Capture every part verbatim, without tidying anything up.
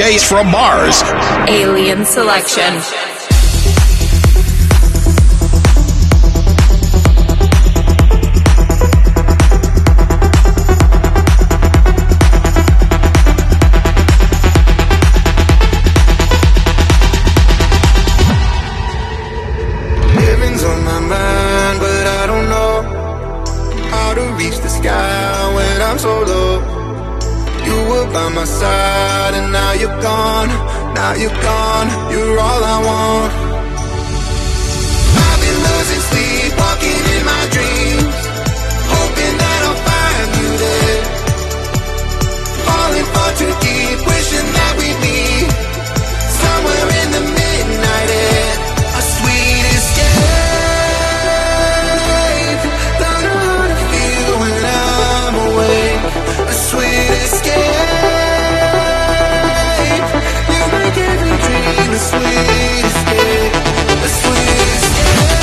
Js from Mars. Alien Selection. Heaven's on my mind, but I don't know how to reach the sky when I'm so low. You were by my side and now you're gone. Now you're gone, you're all I want. I've been losing sleep, walking in my dreams, hoping that I'll find you there. Falling far too deep, wishing that we'd meet somewhere in the midnight air. A sweet escape, don't know how to feel when I'm awake. A sweet escape, you make every dream a sweet escape. A sweet escape.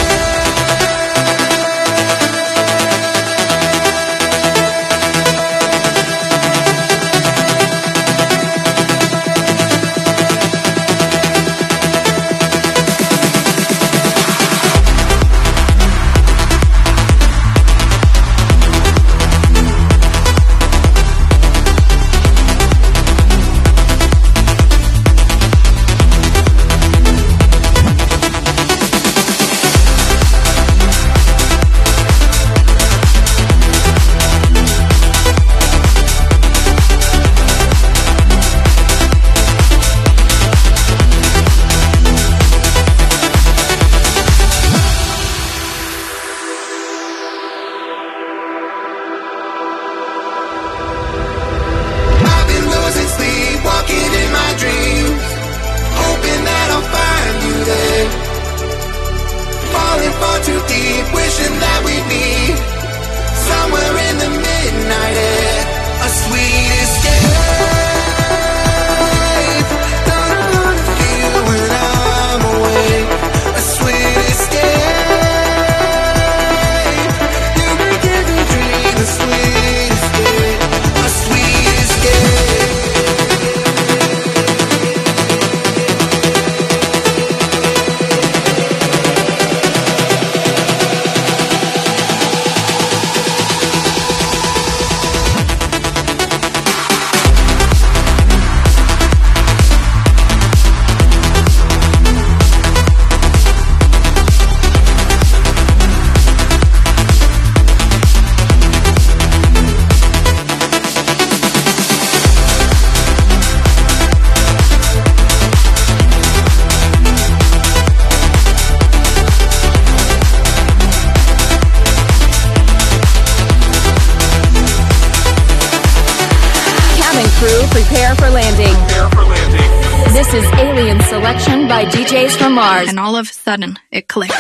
Prepare for landing. Prepare for landing. This is Alien Selection by D Js from Mars. And all of a sudden, it clicked.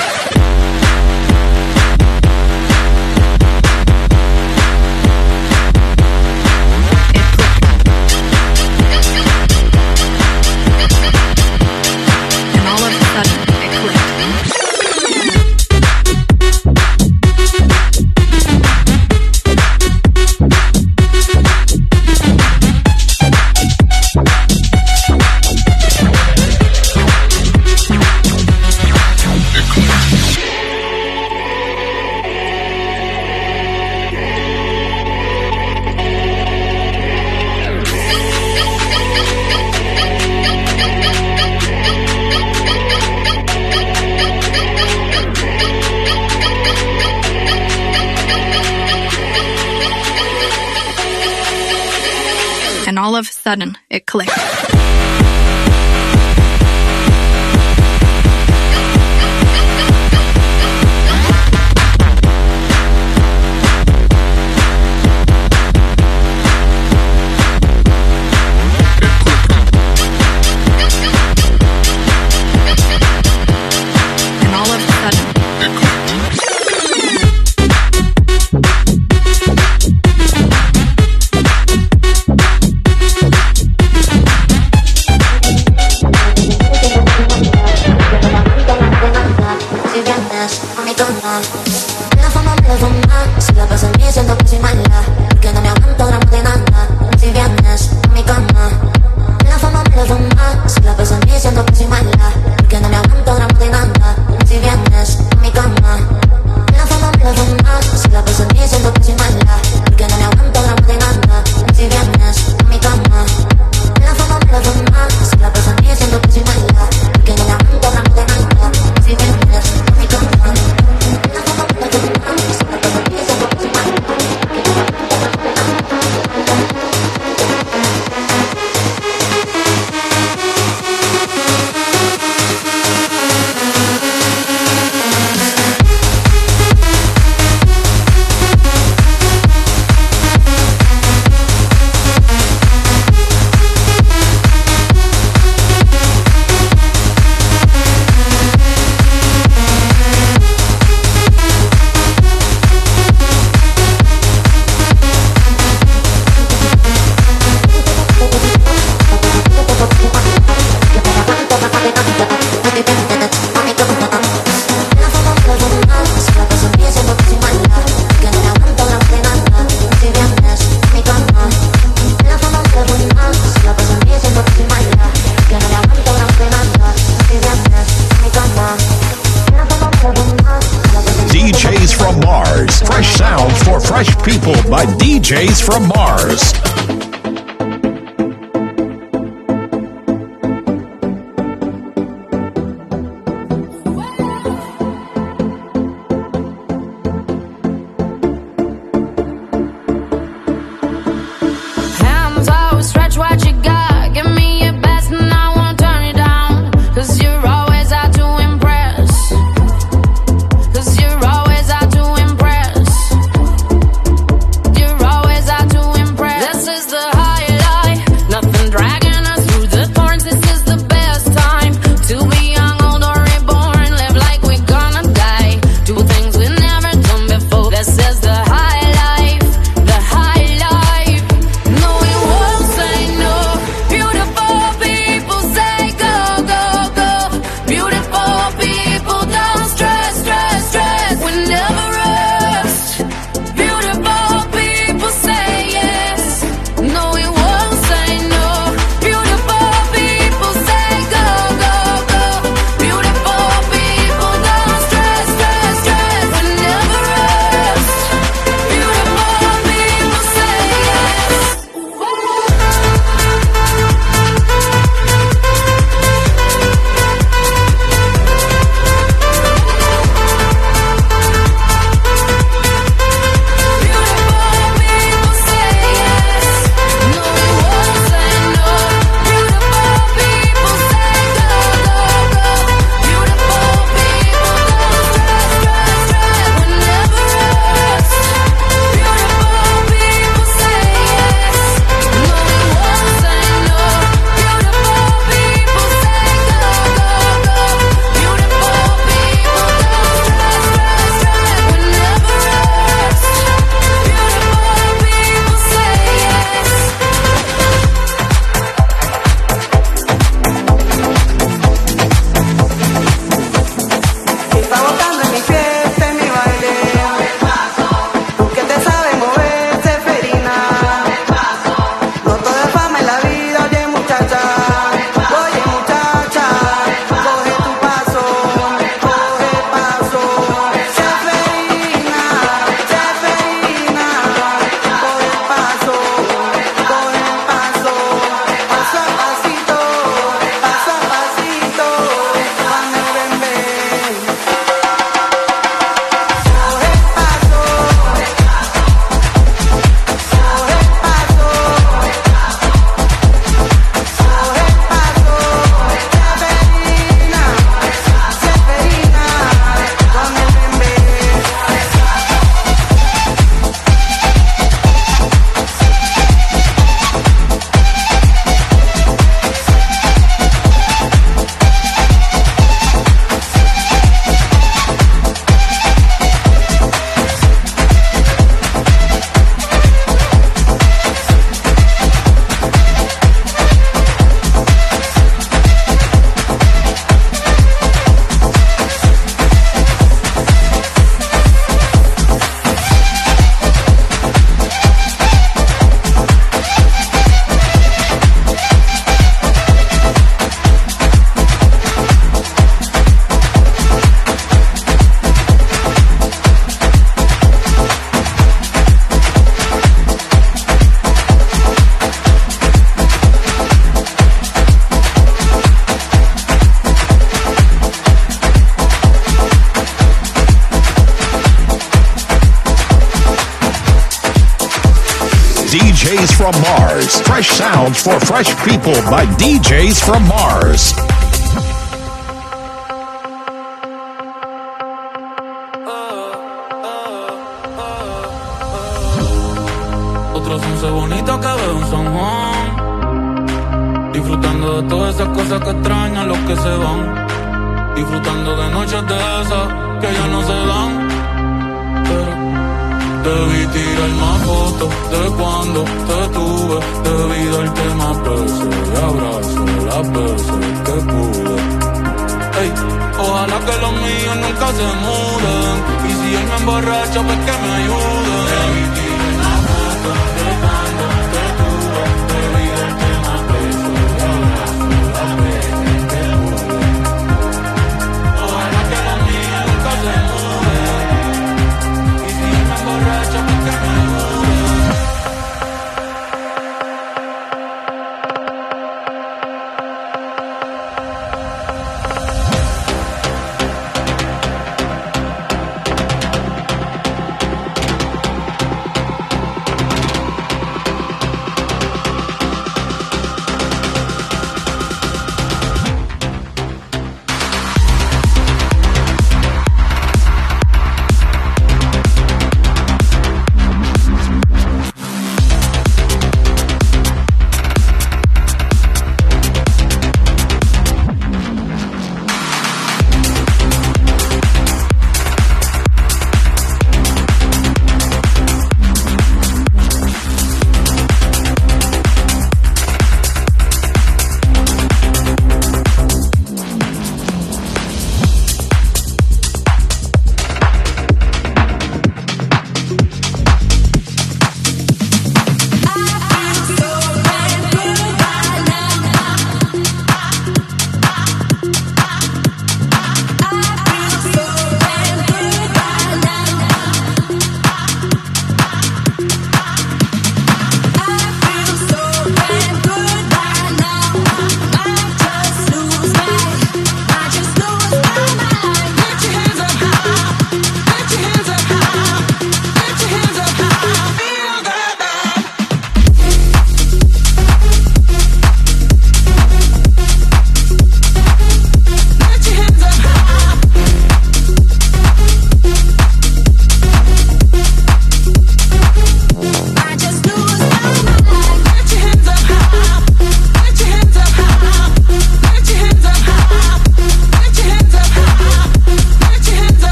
And all of a sudden, it clicked. La fama me la Fresh People by D Js from Mars. D Js from Mars. Fresh sounds for fresh people by D Js from Mars. Otros once bonitos que veo en San Juan, disfrutando de todas esas cosas que extrañan los que se van, disfrutando de noches de esas que ya no se dan. Pero debí tirar más fotos de cuando te tuve, debí darte más besos y abrazos las veces que pude. Ey, ojalá que los míos nunca se muden, y si él me emborracha pues que me ayude. Debí tirar más fotos de cuando te tuve, debí darte más besos y abrazos las veces que pude. Ojalá que los míos nunca se muden, y si él me emborracha pues que me ayude.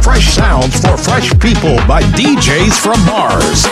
Fresh sounds for fresh people by D Js from Mars.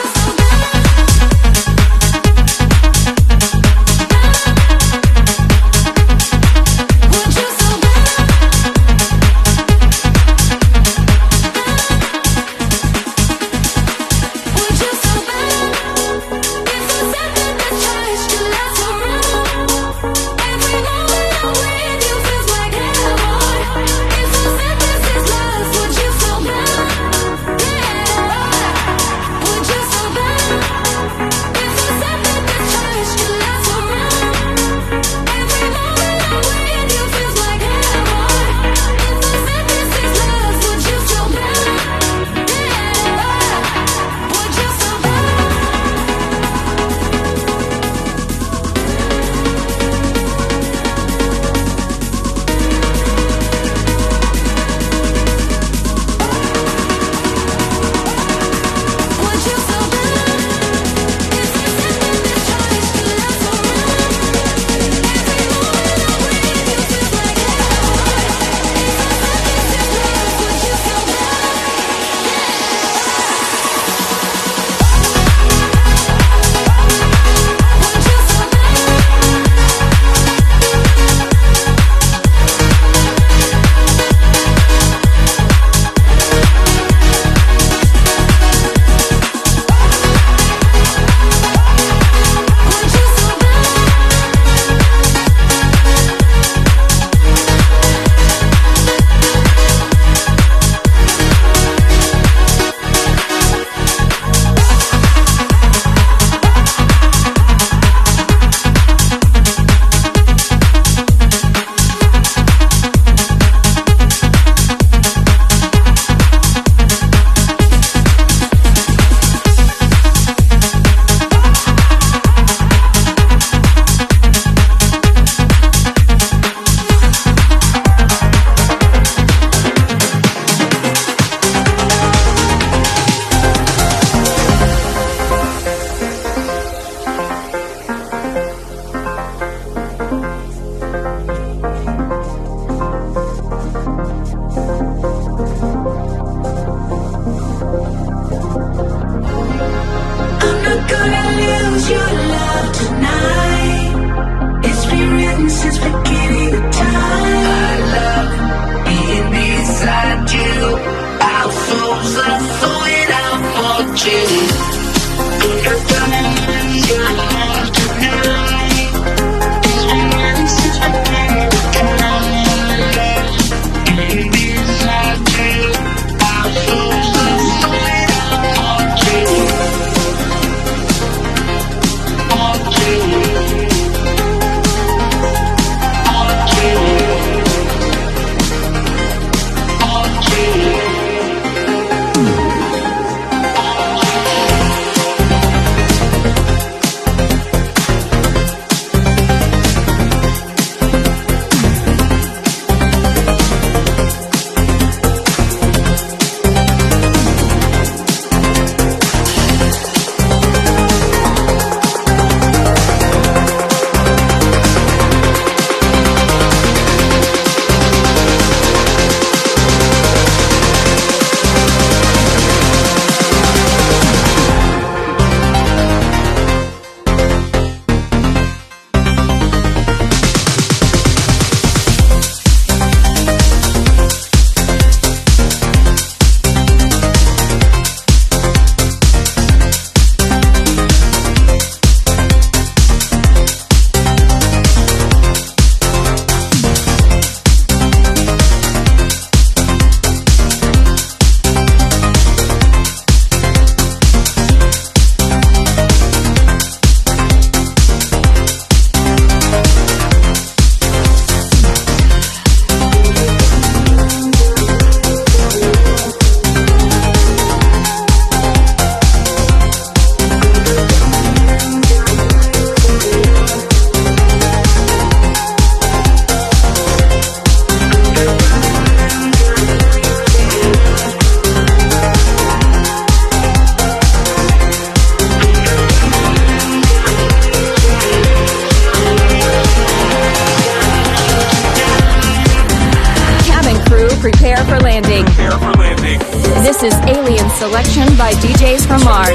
This is Alien Selection by D Js from Mars.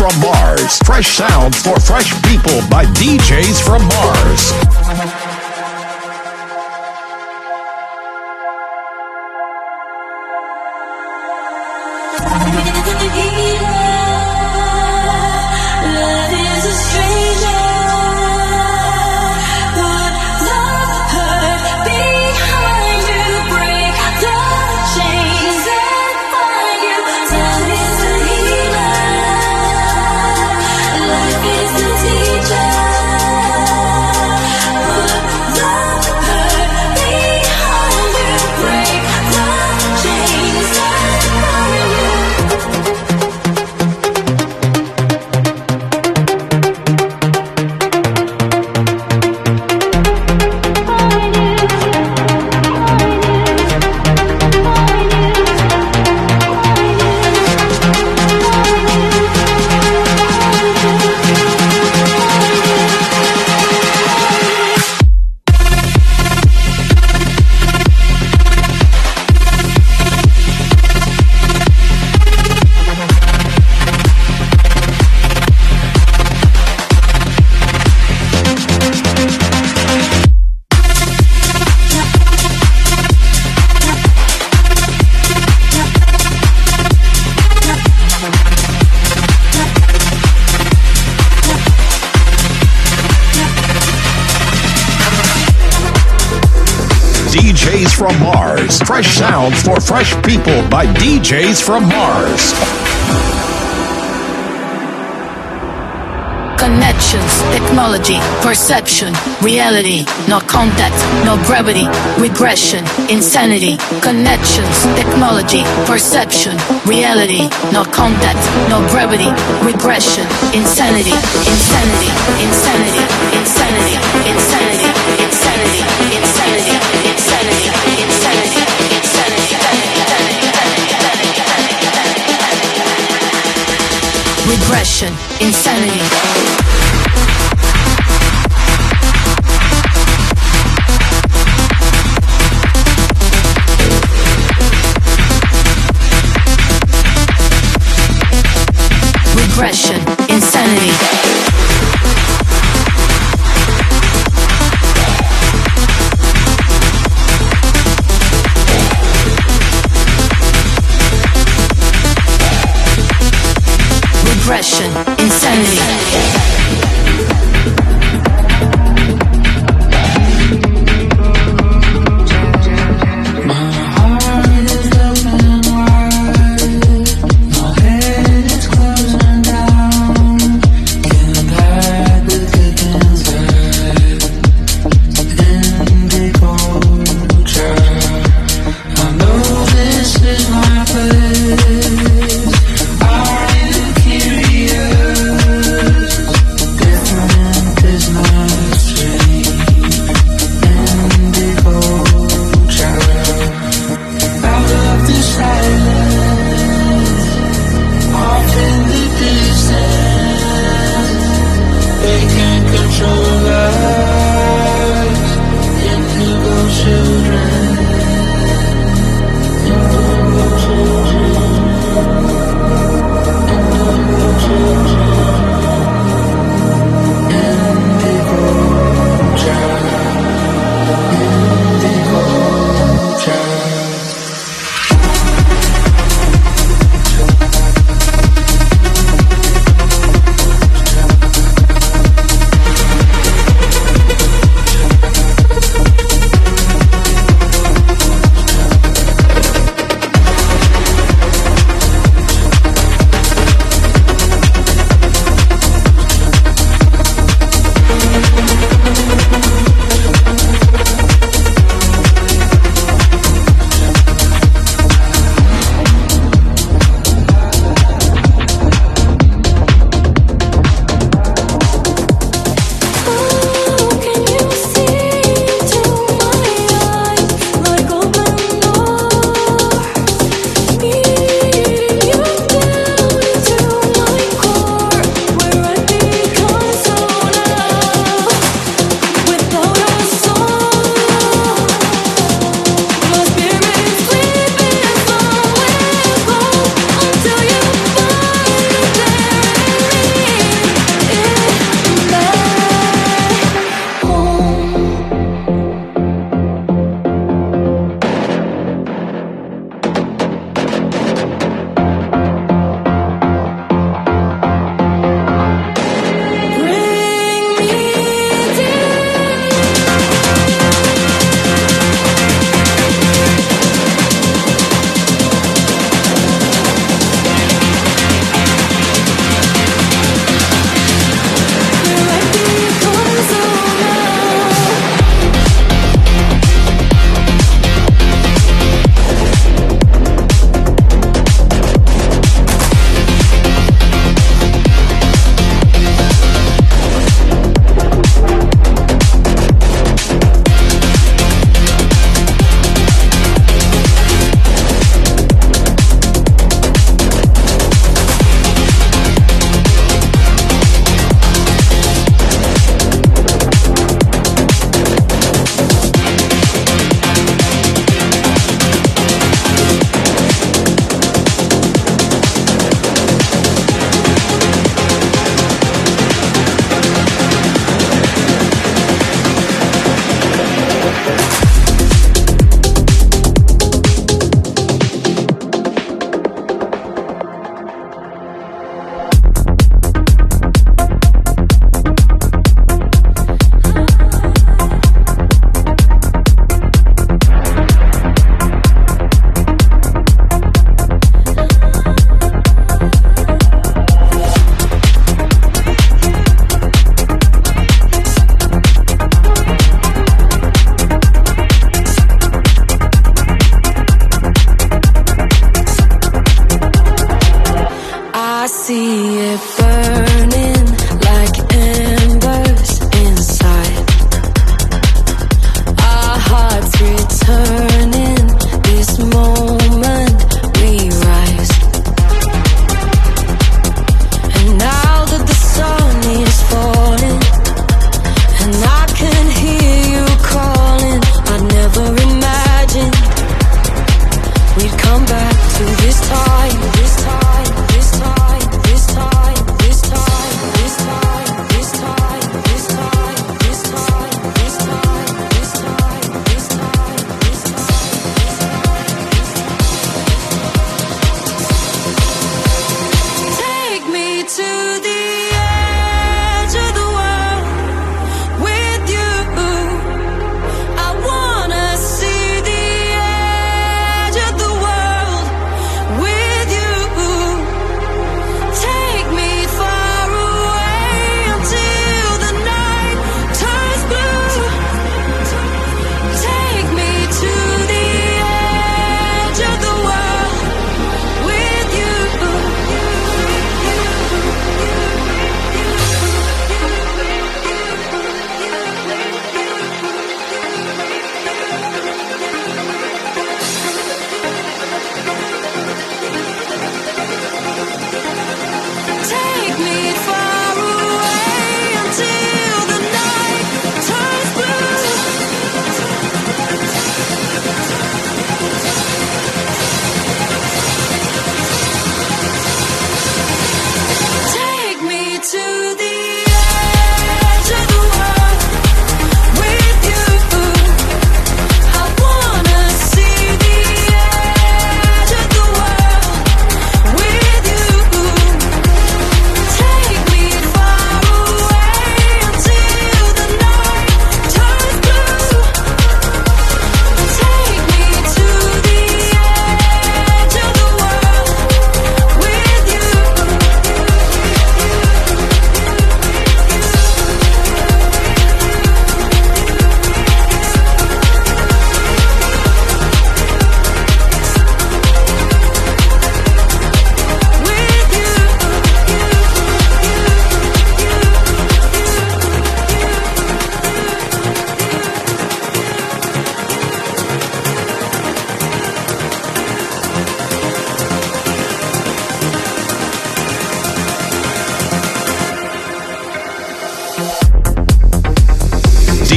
from Mars. Fresh sounds for fresh people by D Js from Mars. D Js from Mars. Fresh sounds for fresh people by D Js from Mars. Connections, technology, perception, reality, no contact, no gravity, regression, insanity. Connections, technology, perception, reality, no contact, no gravity, regression, insanity, insanity, insanity, insanity, insanity, insanity, insanity, insanity, insanity, insanity. Regression, insanity. Regression, insanity. Regression, insanity.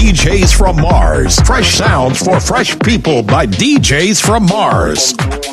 D Js from Mars. Fresh sounds for fresh people by D Js from Mars.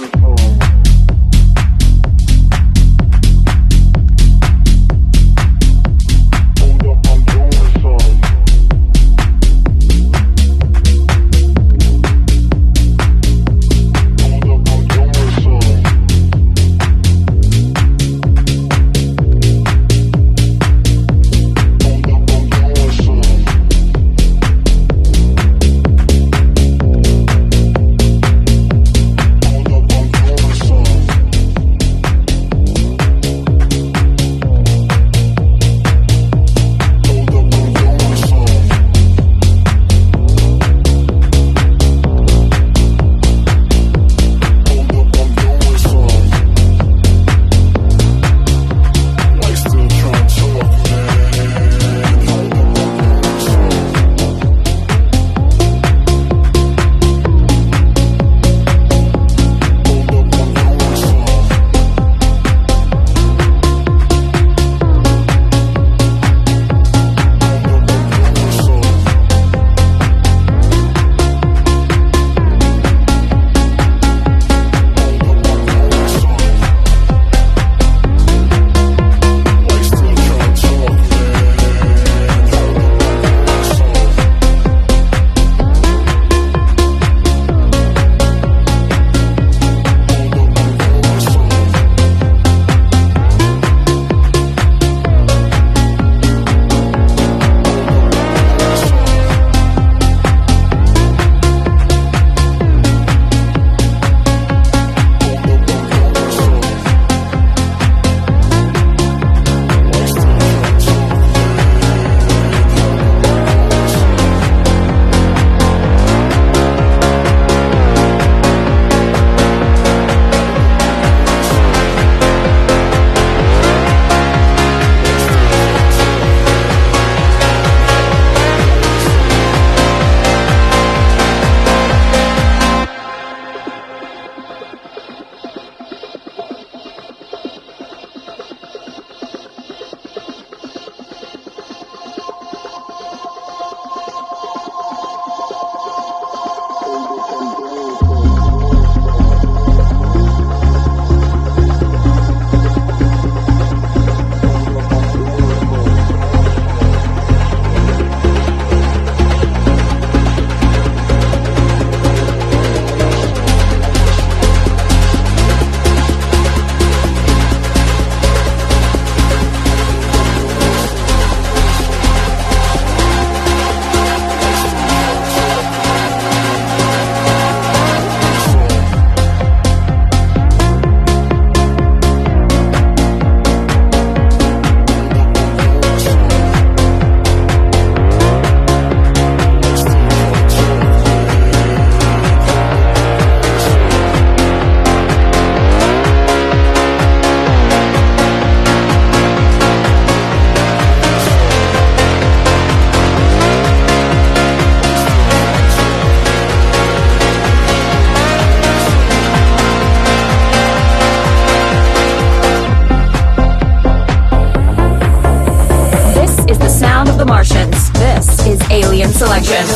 Selection.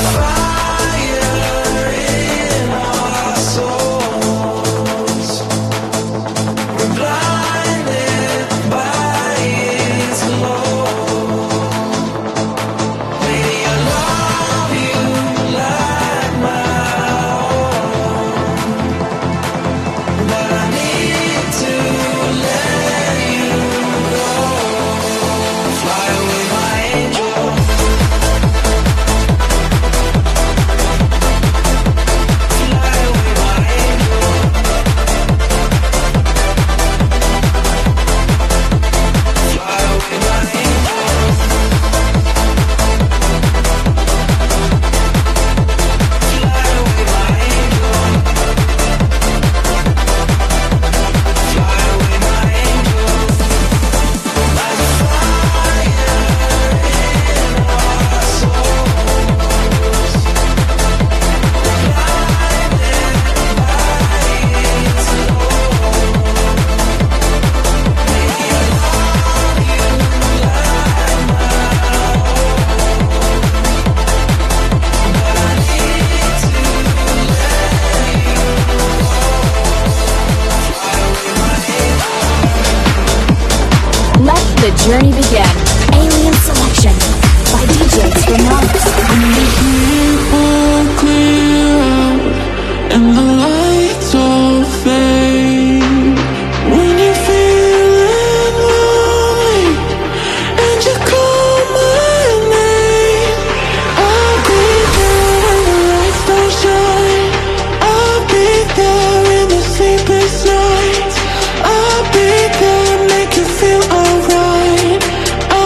journey began. Alien Selection by D Js from Mars. People clear out and the lights all fade. When you're feeling lonely and you call my name, I'll be there when the lights don't shine. I'll be there in the sleepless nights. I'll be there, make you feel alright.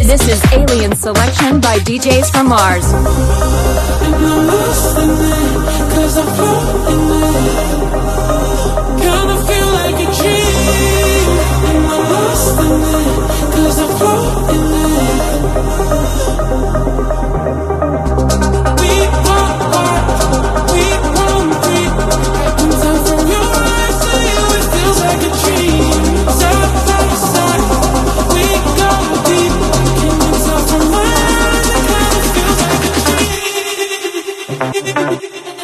This is Alien Selection by D Js from Mars. And I'm lost in it, cause I'm floating it. Kinda feel like a dream. And I'm lost in it, cause I'm floating it. We won't walk, we won't breathe. And time from your eyes to you, it feels like a dream. Side by side, we go deep. Can't tell from my eyes, it kinda feels like a dream.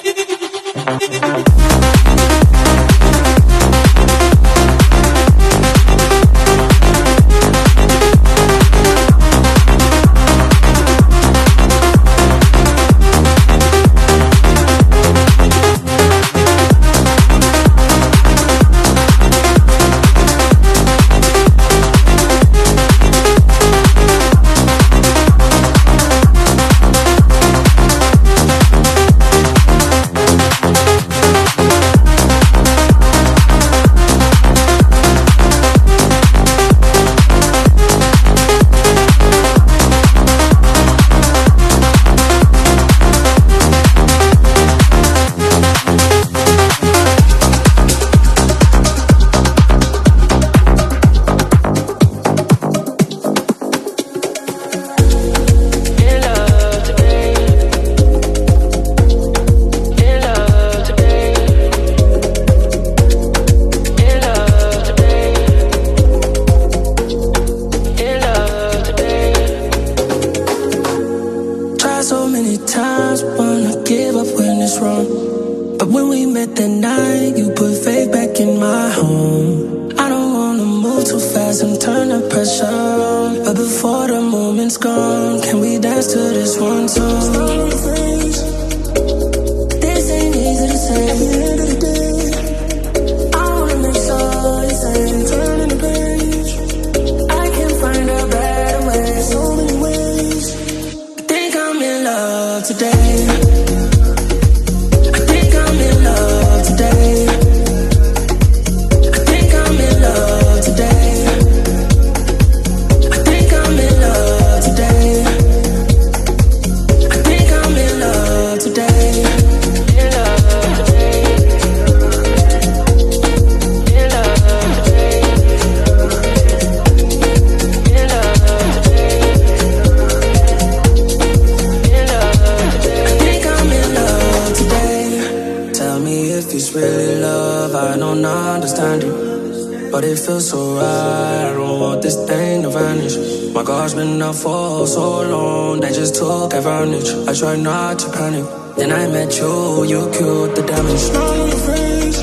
I tried not to panic. Then I met you, you cured the damage. Smile on your face.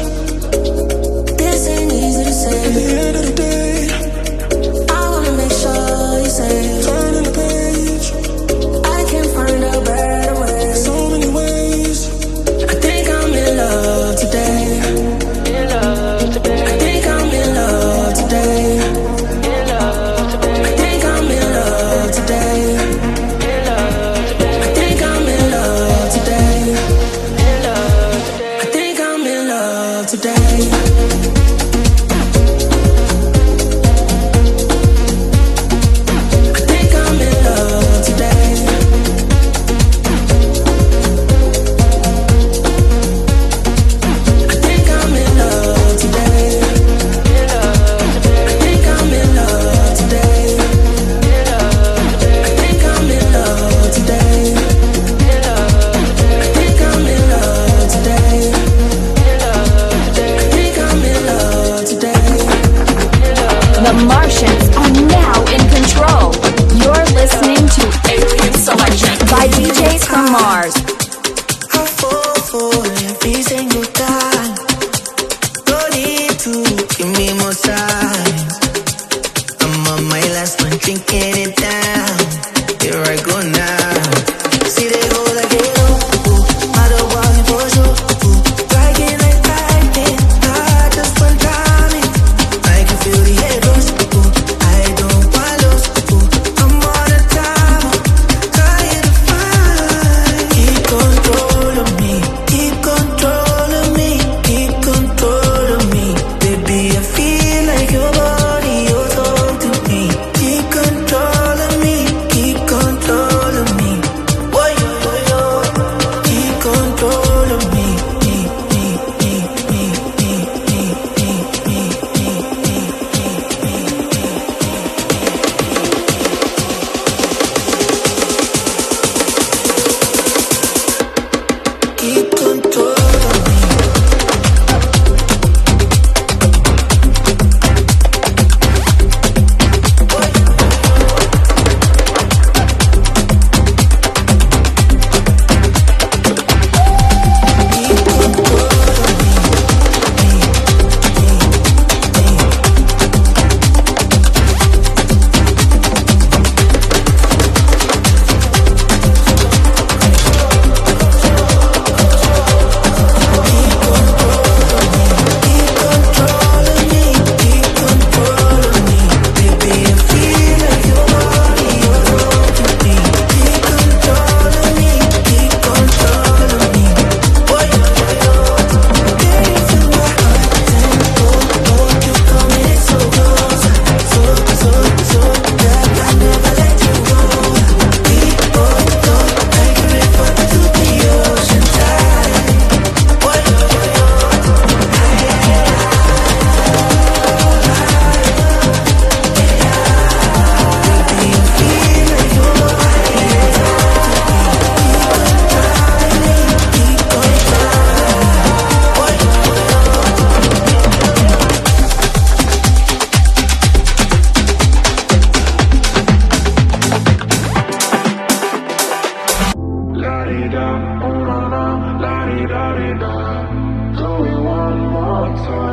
This ain't easy to say. At the end of the day, I wanna make sure you're safe. Turning the page, I can't find a better way. So many ways. I think I'm in love today. In love today. I think I'm in love today. In love today. I think I'm in love today. Today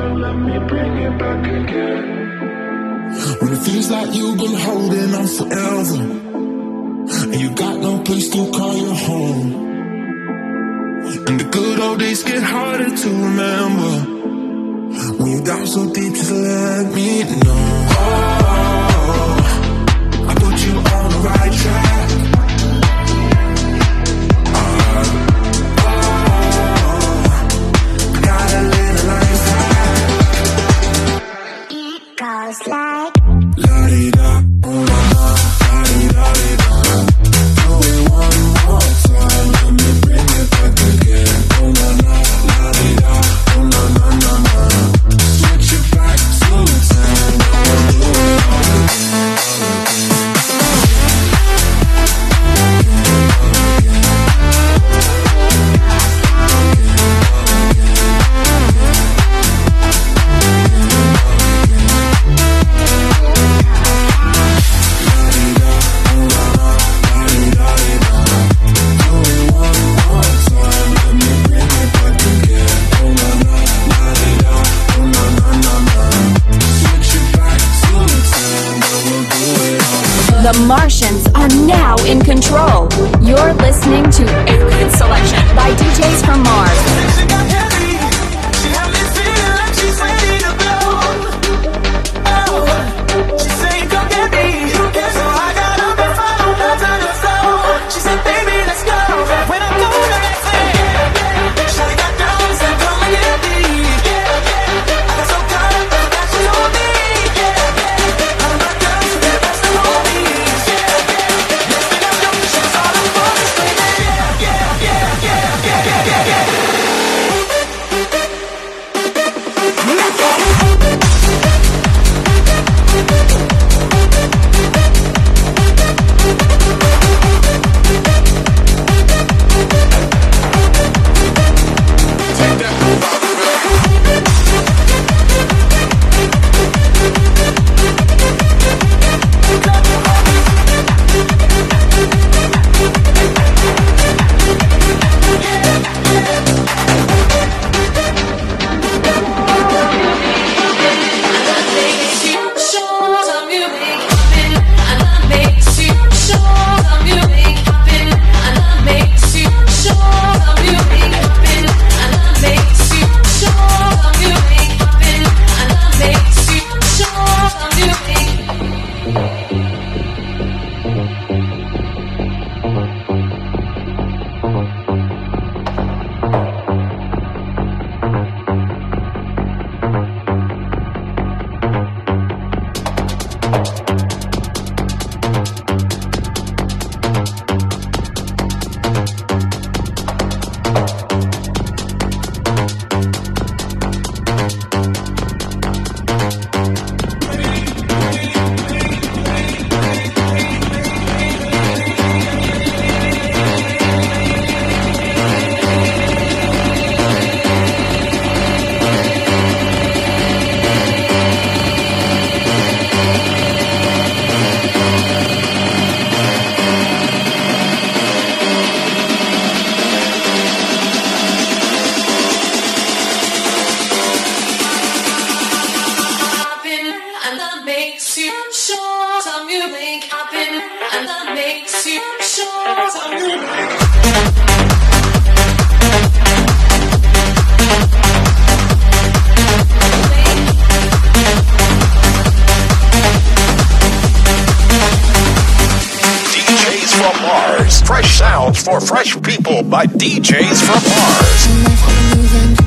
let me bring it back again. When it feels like you've been holding on forever, and you got no place to call your home, and the good old days get harder to remember. When you're down so deep, just let me know. Oh, I put you on the right track. Uh, oh, I gotta live a life hack. It goes like la-di-da, oh la la, la-di-da-di-da. Do it one more time, let me bring it back again. Oh la la, la-di-da, oh la la la la. Switch it back to the time, we'll do it all again. The Martians are now in control. You're listening to Alien Selection by D Js from Mars. She got heavy. She had me feeling like she's ready to blow. Oh, she said, come get me. So I got up and followed her to the floor. She said, baby, let's go. When I told her, I said, she got down and said, come and get me. I got so caught up in that she on me. I'm not down to the rest of all me. Fresh sounds for fresh people by D Js from Mars.